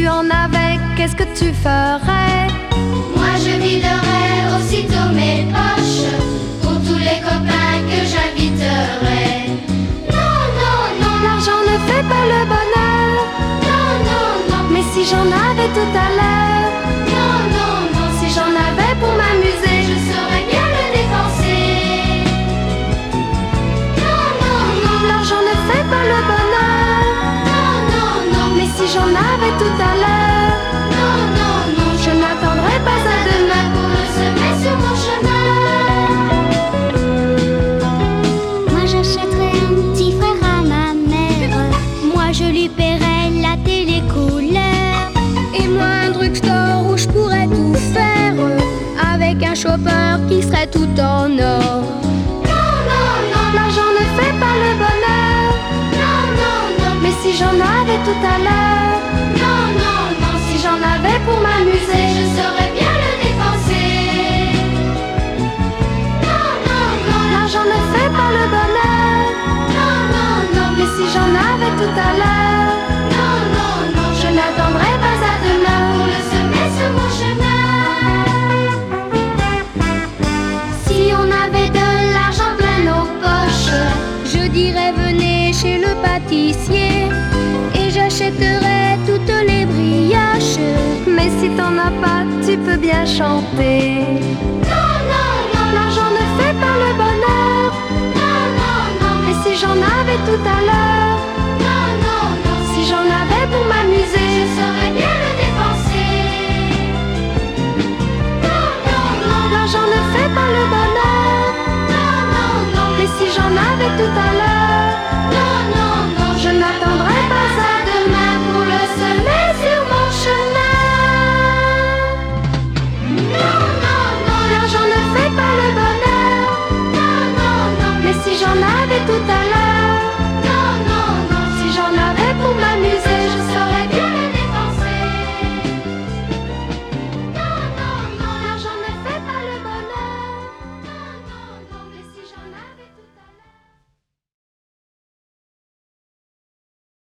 tu en avais, qu'est-ce que tu ferais? Moi je viderais aussitôt mes poches pour tous les copains que j'inviterais. Non, non, non, L'argent ne fait pas le bonheur. non, non, non, Mais si j'en avais tout à l'heure, non, non, non, si j'en avais pour m'amuser, je saurais bien le dépenser. Non, non, non, l'argent ne fait pas le bonheur. non, non, non, Mais si j'en avais tout à l'heure, non, non, non, je n'attendrai pas à demain pour le semer sur mon chemin. Moi j'achèterais un petit frère à ma mère. Moi je lui paierais la télé couleur. Et moi un drugstore où je pourrais tout faire, avec un chauffeur qui serait tout en or. Non, non, non, L'argent ne fait pas le bonheur. non, non, non, Mais si j'en avais tout à l'heure, non, non, non, si j'en avais pour m'amuser, je saurais bien le dépenser. Non, non, non, l'argent ne fait pas le bonheur. non, non, non, Mais si j'en avais tout à l'heure, non, non, non, je n'attendrai pas à demain. pour le semer sur mon chemin. Si on avait de l'argent plein nos poches, je dirais venez chez le pâtissier et j'achèterais toutes les brioches. Mais si t'en as pas, tu peux bien chanter. Non, non, non, L'argent ne fait pas le bonheur. non, non, non, Mais si j'en avais tout à l'heure, non, non, non, si j'en avais pour m'amuser, je saurais bien le dépenser. Non, non, non, l'argent ne fait pas le bonheur. non, non, non, Mais si j'en avais tout à l'heure,